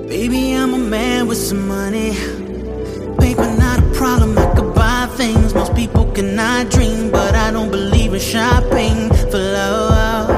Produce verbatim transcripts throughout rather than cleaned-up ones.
Baby, I'm a man with some money. Paper not a problem, I could buy things most people cannot dream. But I don't believe in shopping for love.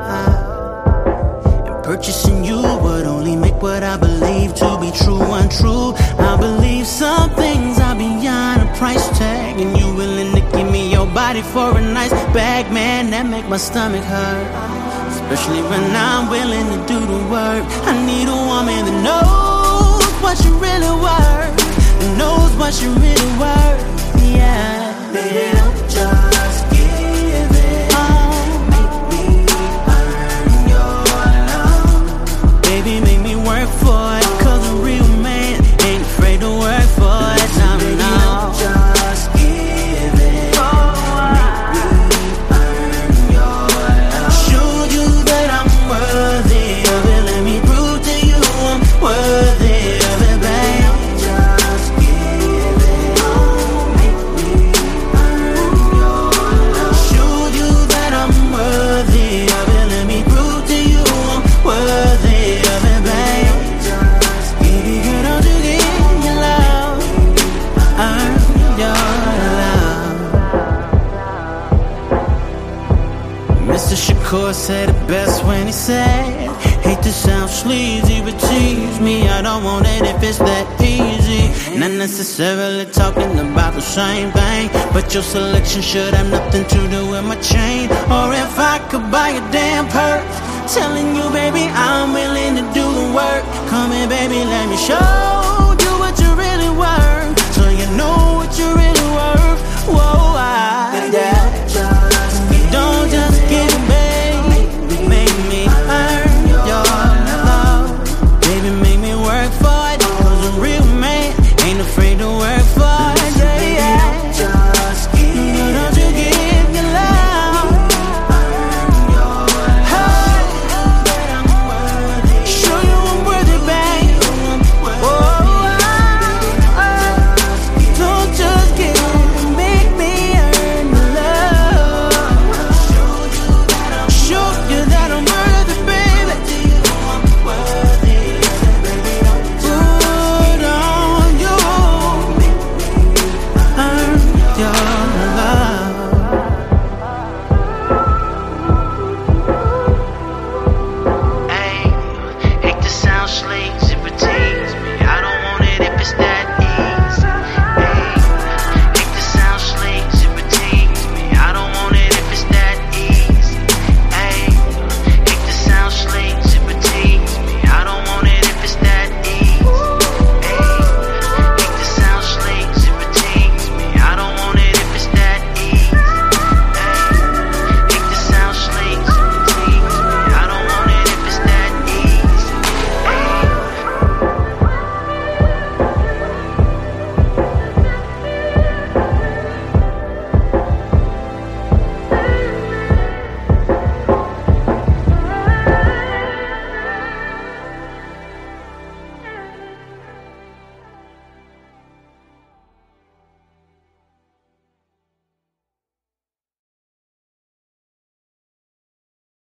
And purchasing you would only make what I believe to be true untrue. I believe some things are beyond a price tag, and you willing to give me your body for a nice bag. Man, that make my stomach hurt, especially when I'm willing to do the work. I need a woman that knows what she really worth, that knows what she really worth. Yeah, baby, don't just give it. Oh, make me earn your love. Baby, make me work for it, 'cause a real man ain't afraid to work for it. No, baby, no. Don't just give it. Oh, make me earn your love. Show you that I'm worthy of it. Let me prove to you I'm worthy of it, babe. Just give it. Oh, make me earn your love. Show you that I'm worthy of it. Let me prove to you I'm worthy of it, babe. Just baby, girl, don't you give your love, earn your love. Mister Shakur said it best when he said, hate to sound sleazy, but tease me, I don't want it if it's that easy. Not necessarily talking about the same thing, but your selection should have nothing to do with my chain. Or if I could buy a damn purse, telling you, baby, I'm willing